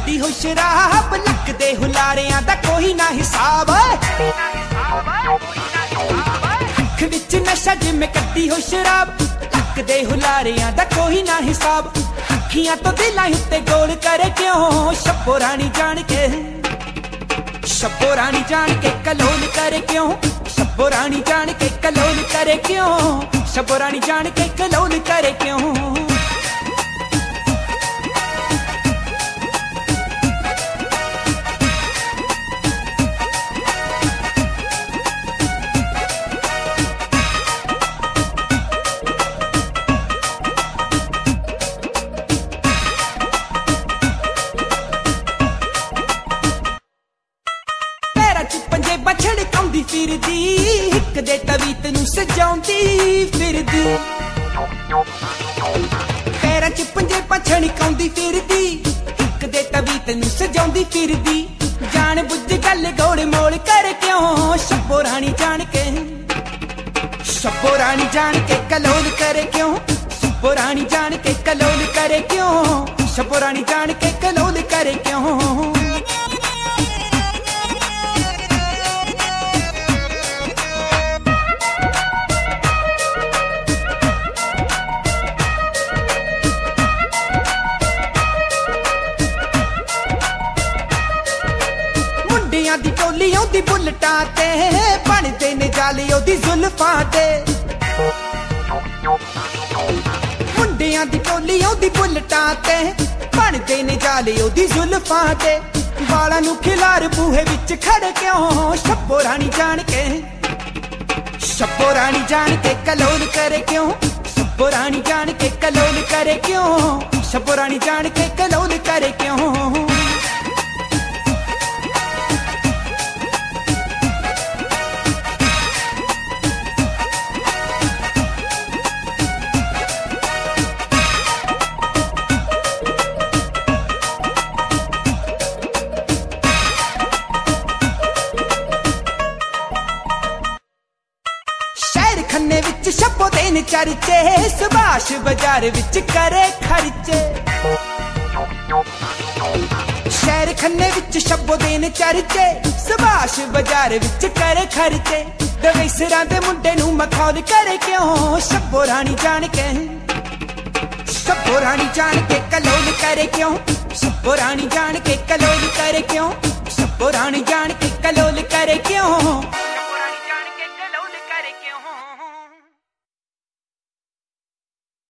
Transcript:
कड्डी हो शराब लक दे हुलारियां दा कोई ना हिसाब। अख विच नशा जिमें कड्डी हो शराब लक दे हुलारियां दा कोई ना हिसाब। अखियां तो दिलां उत्ते गोल करे क्यों शब्बो रानी जान के, शब्बो रानी जान के कलोल करे क्यों, शब्बो रानी जान के कलोल करे क्यों, शब्बो रानी जान के कलोल करे क्यों। छड़काउंदी फिरदी हिक दे तवीत नूं सजाउंदी फिरदी, पैरां च पंजेबां छड़काउंदी फिरदी हिक दे तवीत नूं सजाउंदी फिरदी। जान बुझ गल गोल मोल करे क्यों शब्बो रानी जान के, शब्बो रानी जान के कलोल करे क्यों, शब्बो रानी जान के कलोल करे क्यों, शब्बो रानी जान के कलोल करे क्यों। दी टोली ओदी बुलटां ते बनदे ने जाले ओदी जुल्फां ते, मुंडियां दी टोली ओदी बुलटां ते बनदे ने जाले ओदी जुल्फां ते। वालां नूं खिलार बूहे विच खड़े क्यों शब्बो रानी जान के, शब्बो रानी जान के कलोल करे क्यों, शब्बो रानी जान के कलोल करे क्यों, शब्बो रानी जान के कलोल करे क्यों। खन्ने विच शब्बो देन चर्चे सुभाष बाजार विच करे खर्चे, शहर खन्ने विच शब्बो देन चर्चे सुभाष बाजार विच करे खर्चे। दवेसरां दे मुंडे नूं मखौल करे क्यों शब्बो रानी जान के, शब्बो रानी जान के कलोल करे क्यों, शब्बो रानी जान के कलोल करे क्यों, शब्बो रानी जान के कलोल